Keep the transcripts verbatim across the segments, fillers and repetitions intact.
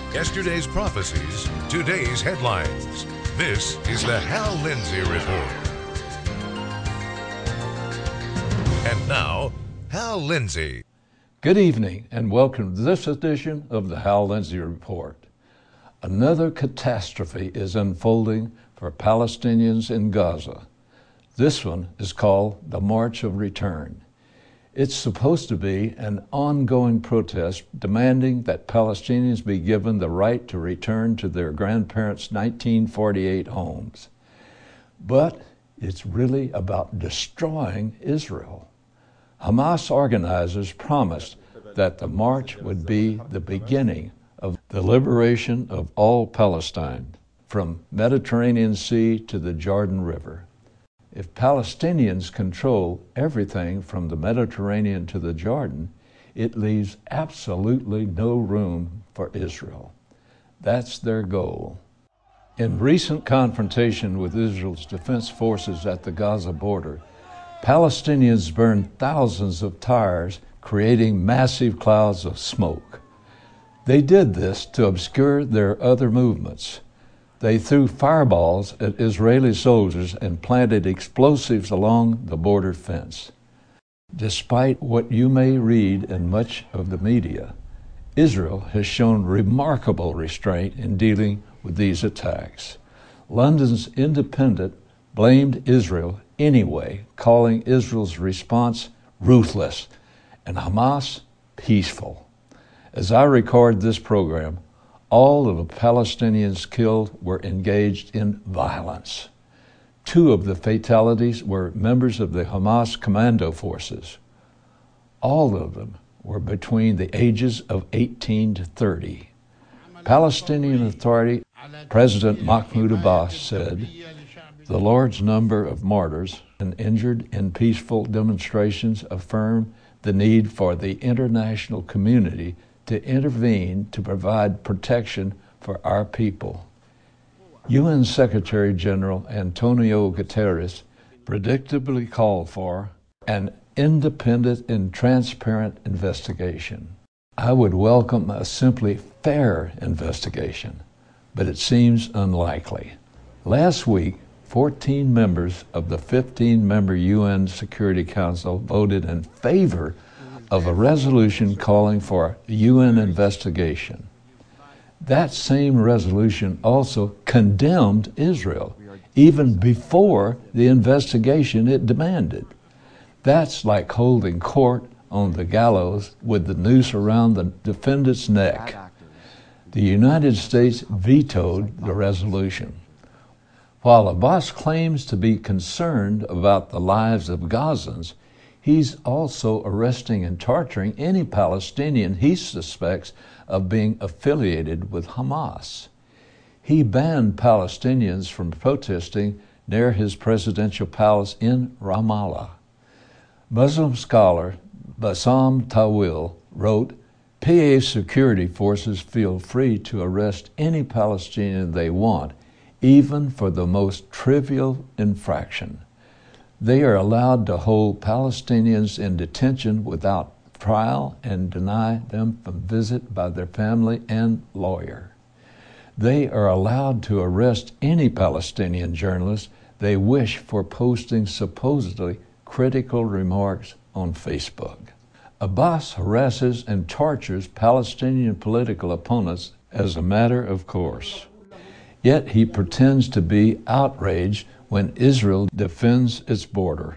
Yesterday's prophecies, today's headlines. This is the Hal Lindsey Report. And now, Hal Lindsey. Good evening and welcome to this edition of the Hal Lindsey Report. Another catastrophe is unfolding for Palestinians in Gaza. This one is called the March of Return. It's supposed to be an ongoing protest demanding that Palestinians be given the right to return to their grandparents' nineteen forty-eight homes. But it's really about destroying Israel. Hamas organizers promised that the march would be the beginning of the liberation of all Palestine, from Mediterranean Sea to the Jordan River. If Palestinians control everything from the Mediterranean to the Jordan, it leaves absolutely no room for Israel. That's their goal. In recent confrontation with Israel's defense forces at the Gaza border, Palestinians burned thousands of tires, creating massive clouds of smoke. They did this to obscure their other movements. They threw fireballs at Israeli soldiers and planted explosives along the border fence. Despite what you may read in much of the media, Israel has shown remarkable restraint in dealing with these attacks. London's Independent blamed Israel anyway, calling Israel's response ruthless and Hamas peaceful. As I record this program, all of the Palestinians killed were engaged in violence. Two of the fatalities were members of the Hamas commando forces. All of them were between the ages of eighteen to thirty. Palestinian Authority President Mahmoud Abbas said, "The large number of martyrs and injured in peaceful demonstrations affirm the need for the international community to intervene to provide protection for our people." U N Secretary General Antonio Guterres predictably called for an independent and transparent investigation. I would welcome a simply fair investigation, but it seems unlikely. Last week, fourteen members of the fifteen-member U N Security Council voted in favor of a resolution calling for a U N investigation. That same resolution also condemned Israel, even before the investigation it demanded. That's like holding court on the gallows with the noose around the defendant's neck. The United States vetoed the resolution. While Abbas claims to be concerned about the lives of Gazans, he's also arresting and torturing any Palestinian he suspects of being affiliated with Hamas. He banned Palestinians from protesting near his presidential palace in Ramallah. Muslim scholar Bassam Tawil wrote, P A security forces feel free to arrest any Palestinian they want, even for the most trivial infraction. They are allowed to hold Palestinians in detention without trial and deny them a visit by their family and lawyer. They are allowed to arrest any Palestinian journalist they wish for posting supposedly critical remarks on Facebook. Abbas harasses and tortures Palestinian political opponents as a matter of course. Yet he pretends to be outraged when Israel defends its border.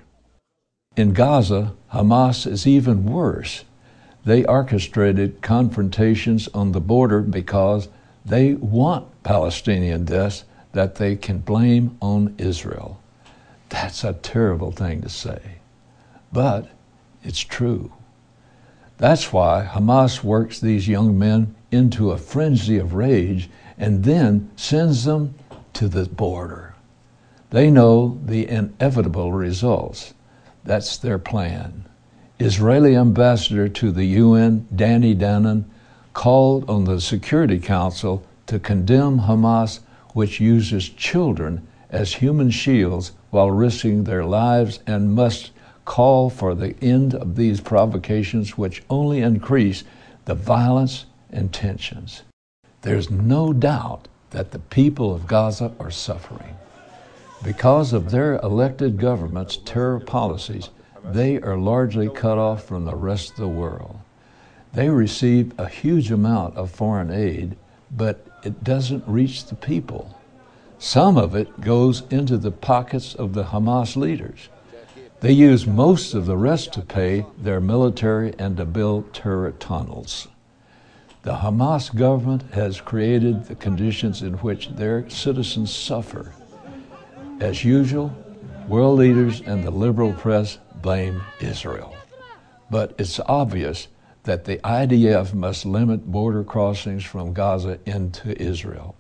In Gaza, Hamas is even worse. They orchestrated confrontations on the border because they want Palestinian deaths that they can blame on Israel. That's a terrible thing to say, but it's true. That's why Hamas works these young men into a frenzy of rage and then sends them to the border. They know the inevitable results. That's their plan. Israeli ambassador to the U N, Danny Danon, called on the Security Council to condemn Hamas, which uses children as human shields while risking their lives, and must call for the end of these provocations which only increase the violence and tensions. There's no doubt that the people of Gaza are suffering. Because of their elected government's terror policies, they are largely cut off from the rest of the world. They receive a huge amount of foreign aid, but it doesn't reach the people. Some of it goes into the pockets of the Hamas leaders. They use most of the rest to pay their military and to build terror tunnels. The Hamas government has created the conditions in which their citizens suffer. As usual, world leaders and the liberal press blame Israel. But it's obvious that the I D F must limit border crossings from Gaza into Israel.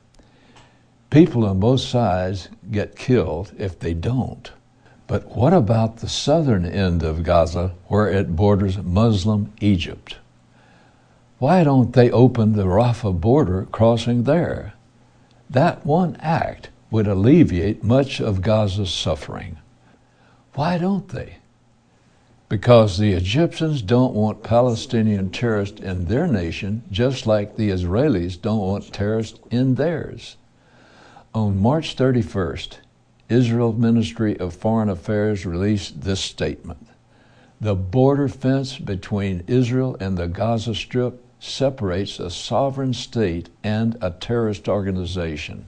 People on both sides get killed if they don't. But what about the southern end of Gaza where it borders Muslim Egypt? Why don't they open the Rafah border crossing there? That one act would alleviate much of Gaza's suffering. Why don't they? Because the Egyptians don't want Palestinian terrorists in their nation, just like the Israelis don't want terrorists in theirs. On March thirty-first, Israel Ministry of Foreign Affairs released this statement. The border fence between Israel and the Gaza Strip separates a sovereign state and a terrorist organization.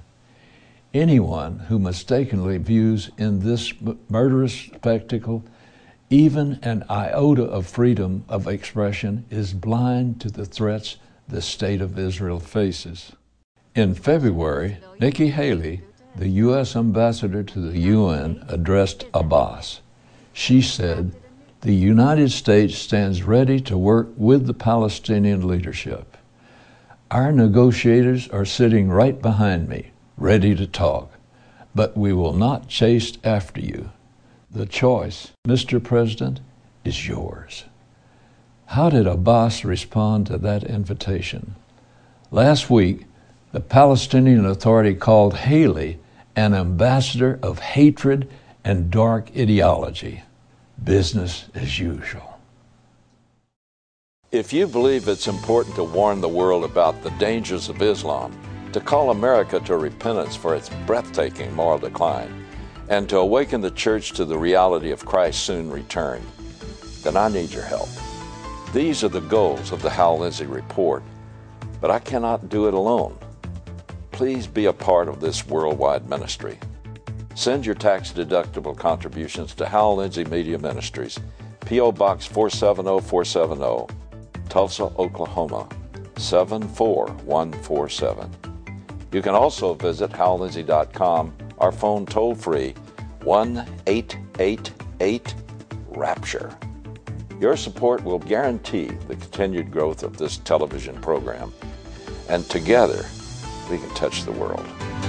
Anyone who mistakenly views in this murderous spectacle even an iota of freedom of expression is blind to the threats the state of Israel faces. In February, Nikki Haley, the U S ambassador to the U N, addressed Abbas. She said, "The United States stands ready to work with the Palestinian leadership. Our negotiators are sitting right behind me, ready to talk, but we will not chase after you. The choice, Mister President, is yours." How did Abbas respond to that invitation? Last week, the Palestinian Authority called Haley an ambassador of hatred and dark ideology. Business as usual. If you believe it's important to warn the world about the dangers of Islam, to call America to repentance for its breathtaking moral decline, and to awaken the church to the reality of Christ's soon return, then I need your help. These are the goals of the Hal Lindsey Report, but I cannot do it alone. Please be a part of this worldwide ministry. Send your tax-deductible contributions to Hal Lindsey Media Ministries, P O Box four seven zero four seven zero, Tulsa, Oklahoma, seven four one four seven. You can also visit hal lindsey dot com or phone toll-free one eight eight eight RAPTURE. Your support will guarantee the continued growth of this television program, and together we can touch the world.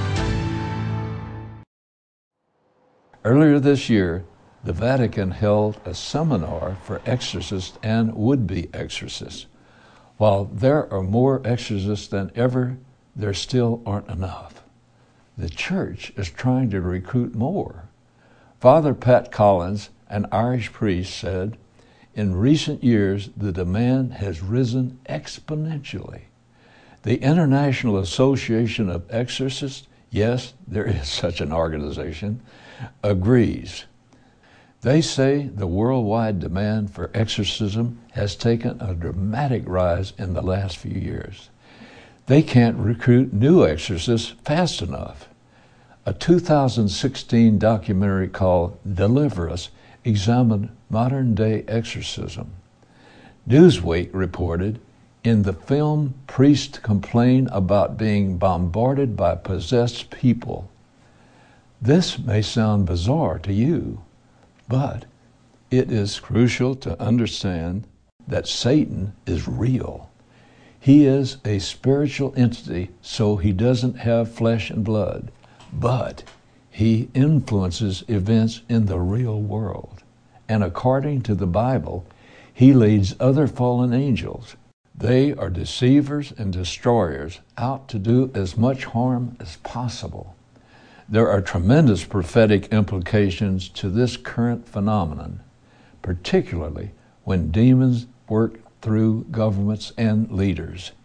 Earlier this year, the Vatican held a seminar for exorcists and would-be exorcists. While there are more exorcists than ever, there still aren't enough. The church is trying to recruit more. Father Pat Collins, an Irish priest, said, "In recent years, the demand has risen exponentially. The International Association of Exorcists," yes, there is such an organization, agrees. They say the worldwide demand for exorcism has taken a dramatic rise in the last few years. They can't recruit new exorcists fast enough. A two thousand sixteen documentary called Deliver Us examined modern-day exorcism. Newsweek reported, in the film, priests complain about being bombarded by possessed people. This may sound bizarre to you, but it is crucial to understand that Satan is real. He is a spiritual entity, so he doesn't have flesh and blood, but he influences events in the real world. And according to the Bible, he leads other fallen angels. They are deceivers and destroyers out to do as much harm as possible. There are tremendous prophetic implications to this current phenomenon, particularly when demons work through governments and leaders.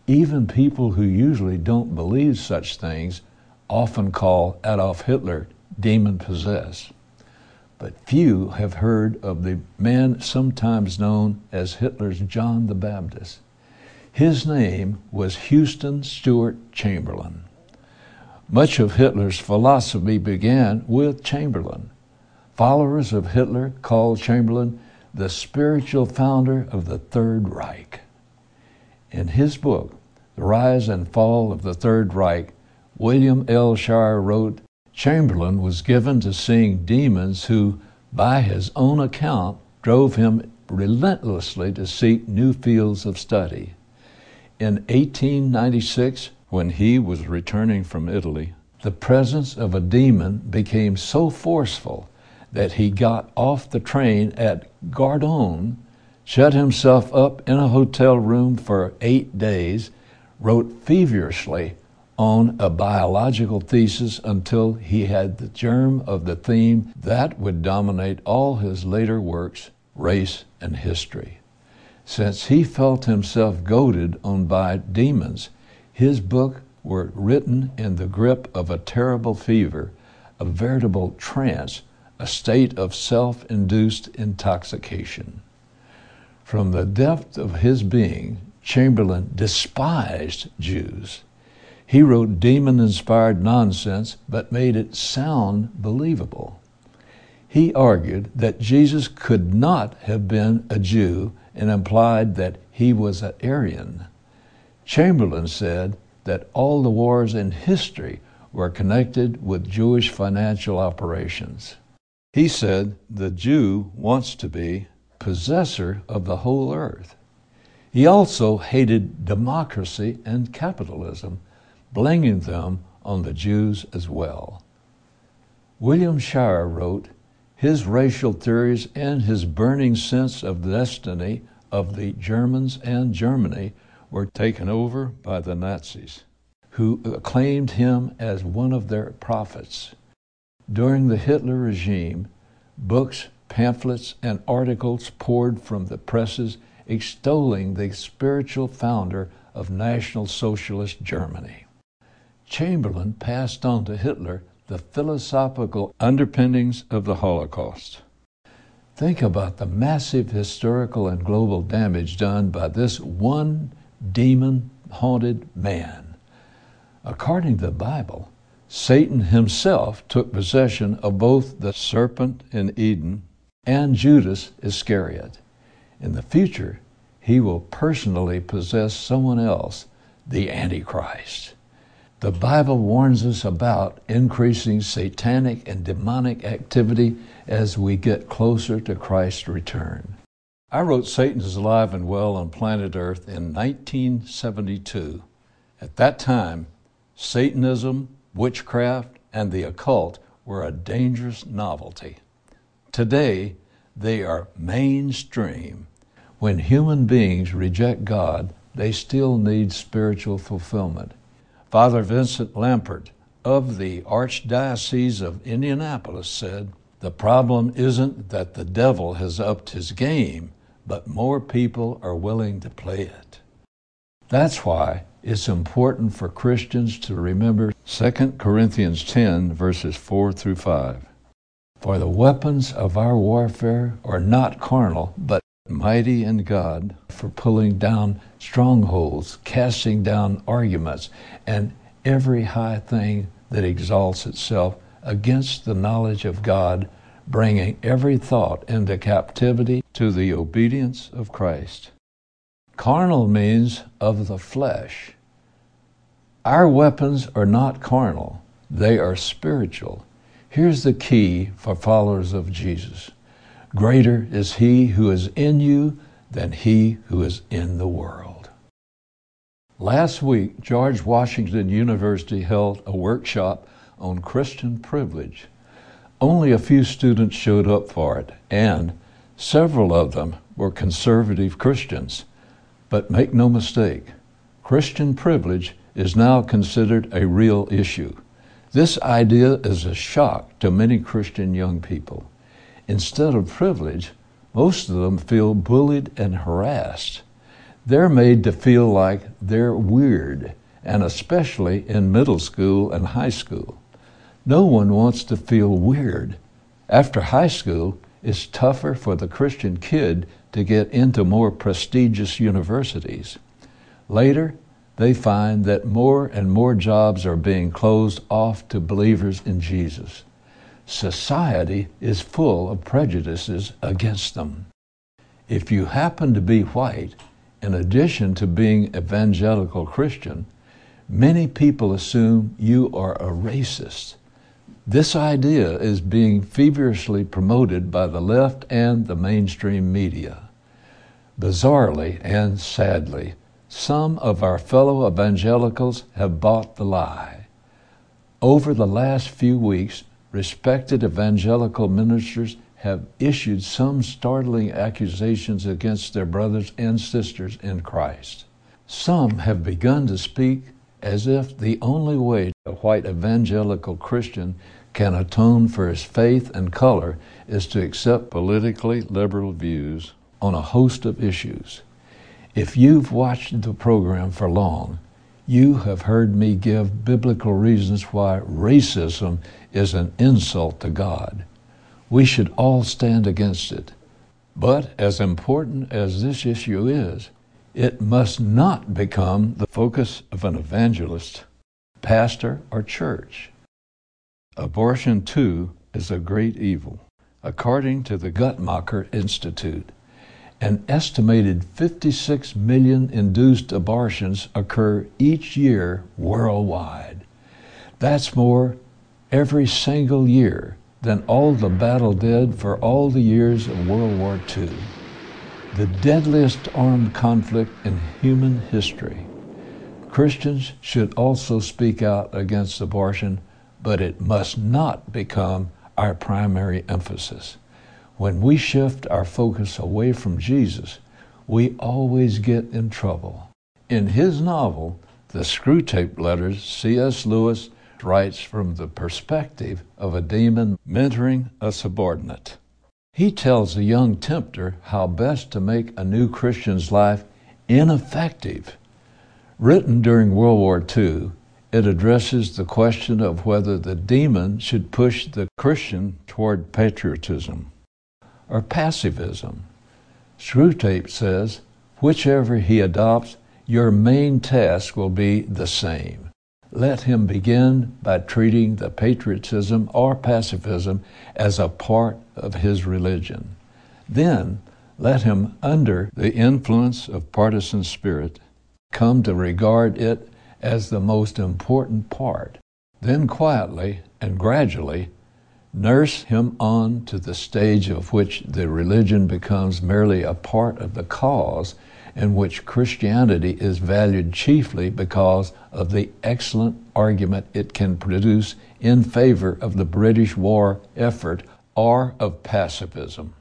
Even people who usually don't believe such things often call Adolf Hitler demon-possessed. But few have heard of the man sometimes known as Hitler's John the Baptist. His name was Houston Stewart Chamberlain. Much of Hitler's philosophy began with Chamberlain. Followers of Hitler called Chamberlain the spiritual founder of the Third Reich. In his book, The Rise and Fall of the Third Reich, William L. Shirer wrote, Chamberlain was given to seeing demons who, by his own account, drove him relentlessly to seek new fields of study. In eighteen ninety-six, when he was returning from Italy, the presence of a demon became so forceful that he got off the train at Gardone, shut himself up in a hotel room for eight days, wrote feverishly on a biological thesis until he had the germ of the theme that would dominate all his later works, race and history. Since he felt himself goaded on by demons, his books were written in the grip of a terrible fever, a veritable trance, a state of self-induced intoxication. From the depth of his being, Chamberlain despised Jews. He wrote demon-inspired nonsense, but made it sound believable. He argued that Jesus could not have been a Jew and implied that he was an Aryan. Chamberlain said that all the wars in history were connected with Jewish financial operations. He said the Jew wants to be possessor of the whole earth. He also hated democracy and capitalism, blaming them on the Jews as well. William Shirer wrote, his racial theories and his burning sense of the destiny of the Germans and Germany were taken over by the Nazis, who acclaimed him as one of their prophets. During the Hitler regime, books, pamphlets, and articles poured from the presses extolling the spiritual founder of National Socialist Germany. Chamberlain passed on to Hitler the philosophical underpinnings of the Holocaust. Think about the massive historical and global damage done by this one demon-haunted man. According to the Bible, Satan himself took possession of both the serpent in Eden and Judas Iscariot. In the future, he will personally possess someone else, the Antichrist. The Bible warns us about increasing satanic and demonic activity as we get closer to Christ's return. I wrote Satan is Alive and Well on Planet Earth in nineteen seventy-two. At that time, Satanism, witchcraft, and the occult were a dangerous novelty. Today, they are mainstream. When human beings reject God, they still need spiritual fulfillment. Father Vincent Lampert of the Archdiocese of Indianapolis said, the problem isn't that the devil has upped his game, but more people are willing to play it. That's why it's important for Christians to remember Second Corinthians ten, verses four through five. For the weapons of our warfare are not carnal, but mighty in God for pulling down strongholds, casting down arguments, and every high thing that exalts itself against the knowledge of God, bringing every thought into captivity to the obedience of Christ. Carnal means of the flesh. Our weapons are not carnal, they are spiritual. Here's the key for followers of Jesus. Greater is he who is in you than he who is in the world. Last week, George Washington University held a workshop on Christian privilege. Only a few students showed up for it, and several of them were conservative Christians. But make no mistake, Christian privilege is now considered a real issue. This idea is a shock to many Christian young people. Instead of privilege, most of them feel bullied and harassed. They're made to feel like they're weird, and especially in middle school and high school. No one wants to feel weird. After high school, it's tougher for the Christian kid to get into more prestigious universities. Later, they find that more and more jobs are being closed off to believers in Jesus. Society is full of prejudices against them. If you happen to be white, in addition to being evangelical Christian, many people assume you are a racist. This idea is being feverishly promoted by the left and the mainstream media. Bizarrely and sadly, some of our fellow evangelicals have bought the lie. Over the last few weeks, respected evangelical ministers have issued some startling accusations against their brothers and sisters in Christ. Some have begun to speak as if the only way a white evangelical Christian can atone for his faith and color is to accept politically liberal views on a host of issues. If you've watched the program for long, you have heard me give biblical reasons why racism is an insult to God. We should all stand against it. But as important as this issue is, it must not become the focus of an evangelist, pastor, or church. Abortion, too, is a great evil. According to the Guttmacher Institute, an estimated fifty-six million induced abortions occur each year worldwide. That's more every single year than all the battle dead for all the years of World War Two. The deadliest armed conflict in human history. Christians should also speak out against abortion, but it must not become our primary emphasis. When we shift our focus away from Jesus, we always get in trouble. In his novel, The Screwtape Letters, C S Lewis writes from the perspective of a demon mentoring a subordinate. He tells a young tempter how best to make a new Christian's life ineffective. Written during World War Two, it addresses the question of whether the demon should push the Christian toward patriotism or pacifism. Screwtape says, whichever he adopts, your main task will be the same. Let him begin by treating the patriotism or pacifism as a part of his religion. Then let him, under the influence of partisan spirit, come to regard it as the most important part. Then quietly and gradually nurse him on to the stage of which the religion becomes merely a part of the cause, in which Christianity is valued chiefly because of the excellent argument it can produce in favor of the British war effort or of pacifism.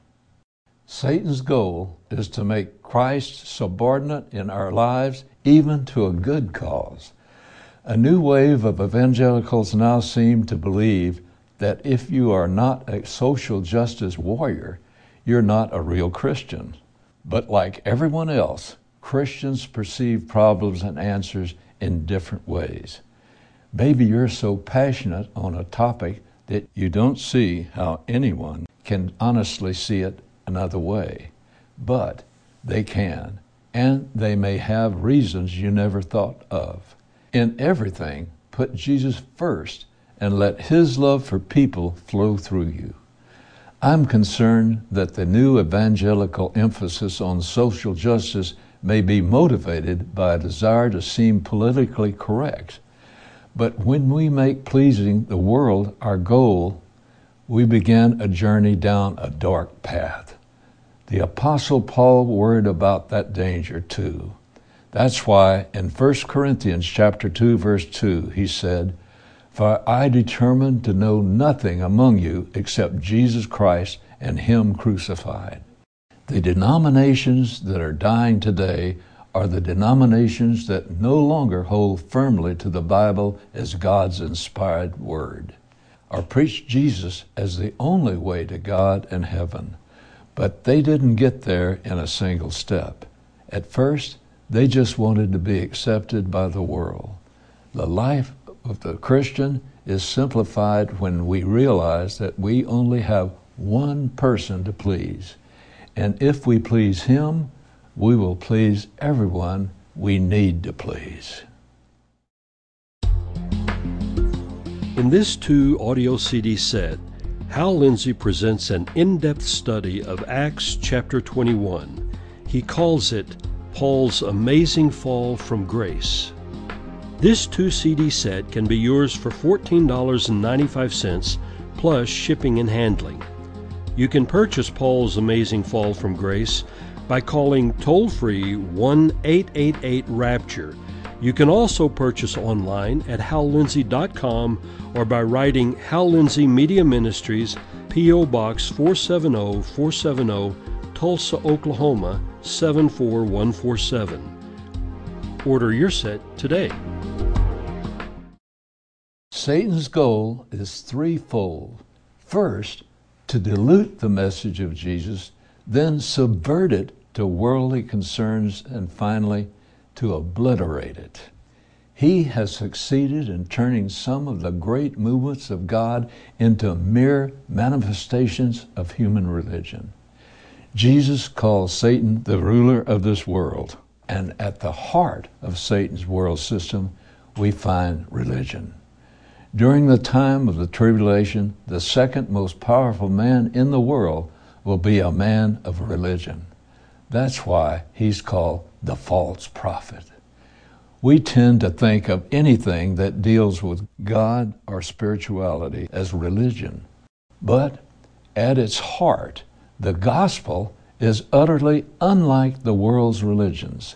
Satan's goal is to make Christ subordinate in our lives, even to a good cause. A new wave of evangelicals now seem to believe that if you are not a social justice warrior, you're not a real Christian. But like everyone else, Christians perceive problems and answers in different ways. Maybe you're so passionate on a topic that you don't see how anyone can honestly see it another way. But they can, and they may have reasons you never thought of. In everything, put Jesus first and let his love for people flow through you. I'm concerned that the new evangelical emphasis on social justice may be motivated by a desire to seem politically correct. But when we make pleasing the world our goal, we begin a journey down a dark path. The Apostle Paul worried about that danger too. That's why in First Corinthians chapter two, verse two, he said, "For I determined to know nothing among you except Jesus Christ and him crucified." The denominations that are dying today are the denominations that no longer hold firmly to the Bible as God's inspired word, or preach Jesus as the only way to God and heaven. But they didn't get there in a single step. At first, They just wanted to be accepted by the world. The life of the Christian is simplified when we realize that we only have one person to please. And if we please him, we will please everyone we need to please. In this two audio C D set, Hal Lindsey presents an in-depth study of Acts chapter twenty-one. He calls it Paul's Amazing Fall from Grace. This two C D set can be yours for fourteen dollars and ninety-five cents plus shipping and handling. You can purchase Paul's Amazing Fall from Grace by calling toll-free one eight eight eight RAPTURE. You can also purchase online at hal lindsey dot com or by writing Hal Lindsey Media Ministries, P O Box four seven zero four seven zero, Tulsa, Oklahoma seven four one four seven. Order your set today. Satan's goal is threefold. First, to dilute the message of Jesus, then subvert it to worldly concerns, and finally, to obliterate it. He has succeeded in turning some of the great movements of God into mere manifestations of human religion. Jesus calls Satan the ruler of this world, and at the heart of Satan's world system, we find religion. During the time of the tribulation, the second most powerful man in the world will be a man of religion. That's why he's called the false prophet. We tend to think of anything that deals with God or spirituality as religion. But at its heart, the gospel is utterly unlike the world's religions.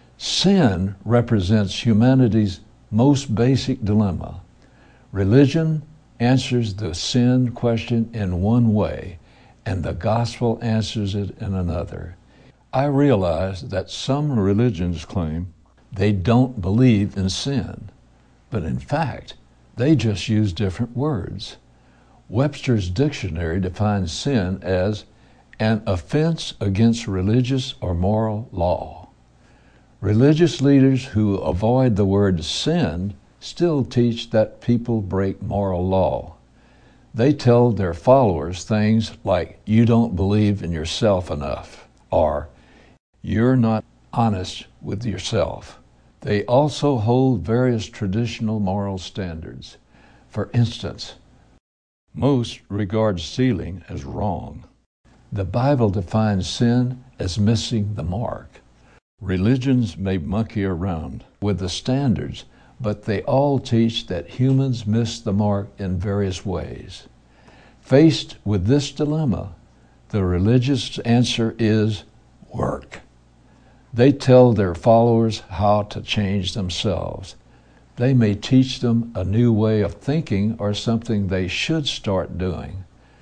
Sin represents humanity's most basic dilemma. Religion answers the sin question in one way, and the gospel answers it in another. I realize that some religions claim they don't believe in sin, but in fact, they just use different words. Webster's dictionary defines sin as an offense against religious or moral law. Religious leaders who avoid the word sin still teach that people break moral law. They tell their followers things like, "You don't believe in yourself enough," or "You're not honest with yourself." They also hold various traditional moral standards. For instance, most regard stealing as wrong. The Bible defines sin as missing the mark. Religions may monkey around with the standards, but they all teach that humans miss the mark in various ways. Faced with this dilemma, the religious answer is work. They tell their followers how to change themselves. They may teach them a new way of thinking or something they should start doing.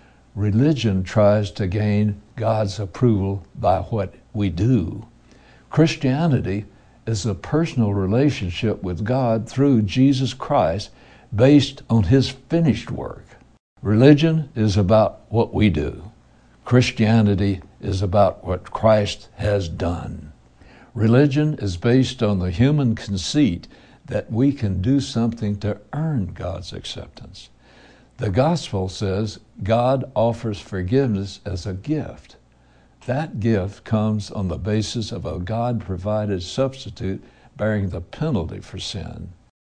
Religion tries to gain God's approval by what we do. Christianity is a personal relationship with God through Jesus Christ based on his finished work. Religion is about what we do. Christianity is about what Christ has done. Religion is based on the human conceit that we can do something to earn God's acceptance. The gospel says God offers forgiveness as a gift. That gift comes on the basis of a God-provided substitute bearing the penalty for sin.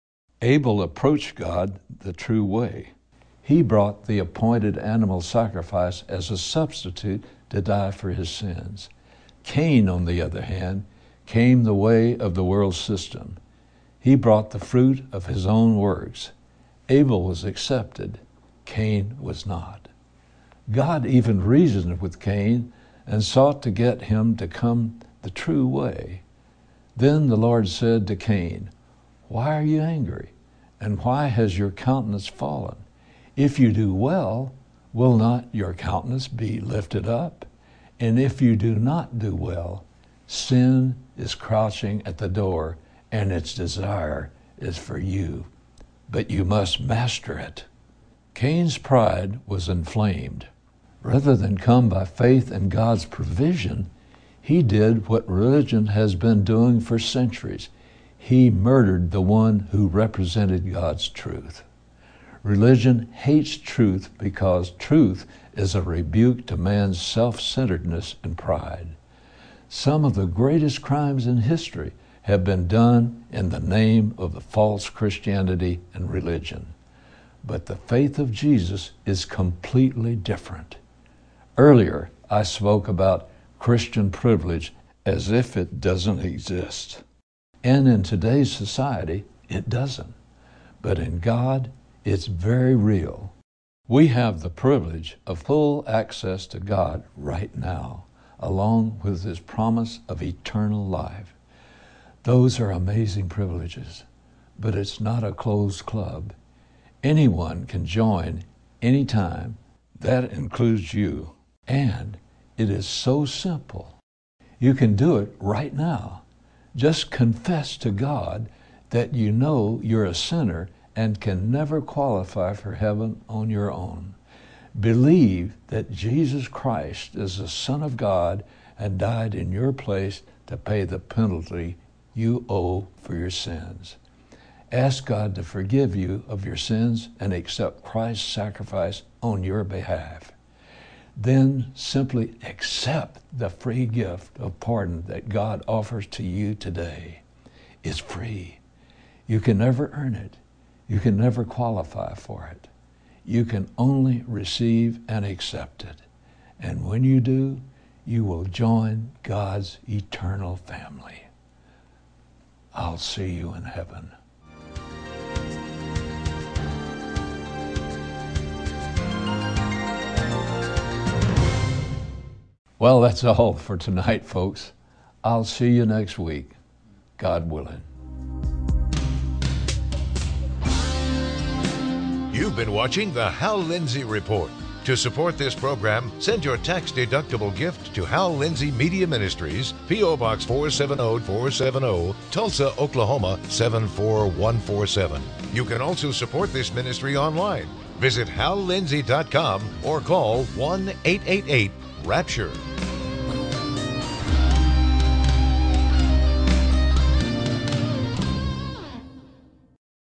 Abel approached God the true way. He brought the appointed animal sacrifice as a substitute to die for his sins. Cain, on the other hand, came the way of the world system. He brought the fruit of his own works. Abel was accepted. Cain was not. God even reasoned with Cain and sought to get him to come the true way. Then the Lord said to Cain, "Why are you angry? And why has your countenance fallen? If you do well, will not your countenance be lifted up? And if you do not do well, sin is crouching at the door, and its desire is for you, but you must master it." Cain's pride was inflamed. Rather than come by faith in God's provision, He did what religion has been doing for centuries. He murdered the one who represented God's truth. Religion hates truth because truth is a rebuke to man's self-centeredness and pride. Some of the greatest crimes in history have been done in the name of the false Christianity and religion. But the faith of Jesus is completely different. Earlier, I spoke about Christian privilege as if it doesn't exist. And in today's society, it doesn't. But in God, it's very real. We have the privilege of full access to God right now, along with His promise of eternal life. Those are amazing privileges, but it's not a closed club. Anyone can join anytime. That includes you. And it is so simple. You can do it right now. Just confess to God that you know you're a sinner and can never qualify for heaven on your own. Believe that Jesus Christ is the Son of God and died in your place to pay the penalty you owe for your sins. Ask God to forgive you of your sins and accept Christ's sacrifice on your behalf. Then simply accept the free gift of pardon that God offers to you today. It's free. You can never earn it. You can never qualify for it. You can only receive and accept it. And when you do, you will join God's eternal family. I'll see you in heaven. Well, that's all for tonight, folks. I'll see you next week, God willing. You've been watching the Hal Lindsey Report. To support this program, send your tax-deductible gift to Hal Lindsey Media Ministries, P O Box four seven zero four seven zero, Tulsa, Oklahoma seven four one four seven. You can also support this ministry online. Visit hal lindsey dot com or call one eight eight eight RAPTURE.